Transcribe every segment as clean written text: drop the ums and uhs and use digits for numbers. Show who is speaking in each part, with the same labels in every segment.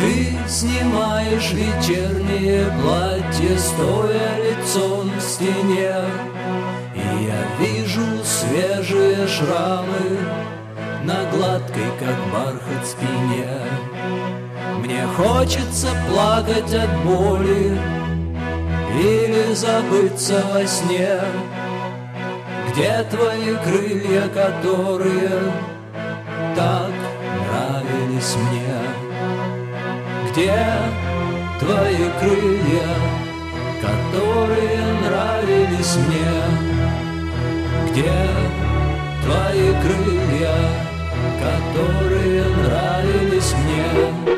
Speaker 1: Ты снимаешь вечернее платье, стоя лицом к стене, и я вижу свежие шрамы на гладкой, как бархат, спине. Мне хочется плакать от боли или забыться во сне. Где твои крылья, которые так нравились мне? Где твои крылья, которые нравились мне? Где твои крылья, которые нравились мне?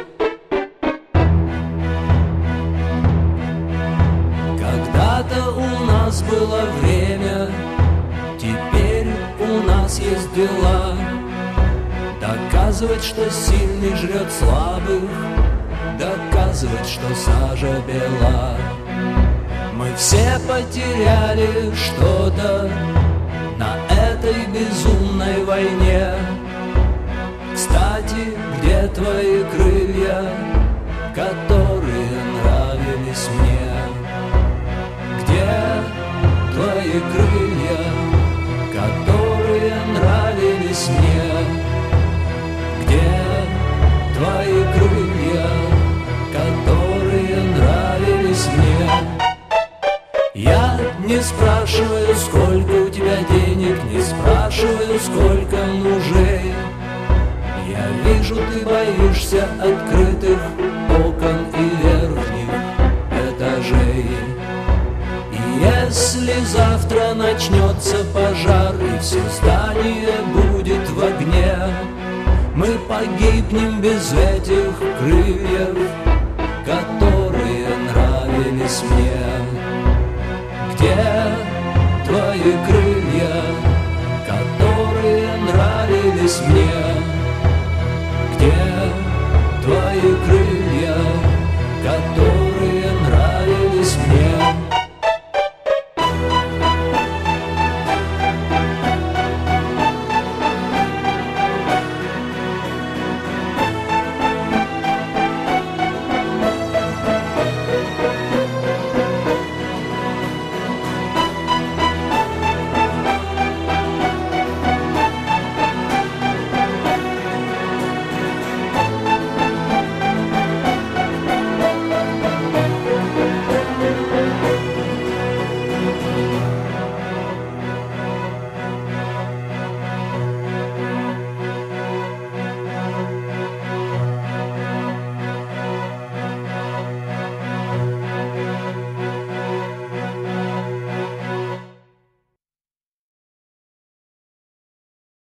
Speaker 1: Когда-то у нас было время, теперь у нас есть дела. Доказывать, что сильный жрет слабых, доказывать, что сажа бела. Мы все потеряли что-то на этой безумной войне. Кстати, где твои крылья, которые нравились мне? Где твои крылья, которые нравились мне? Где твои крылья, которые нравились мне? Я не спрашиваю, сколько у тебя денег, не спрашиваю, сколько мужей. Я вижу, ты боишься открытых окон и верхних этажей. И если завтра начнется пожар и все здание будет в огне, мы погибнем без этих крыльев, которые нравились мне. Где твои крылья, которые нравились мне? Где твои крылья?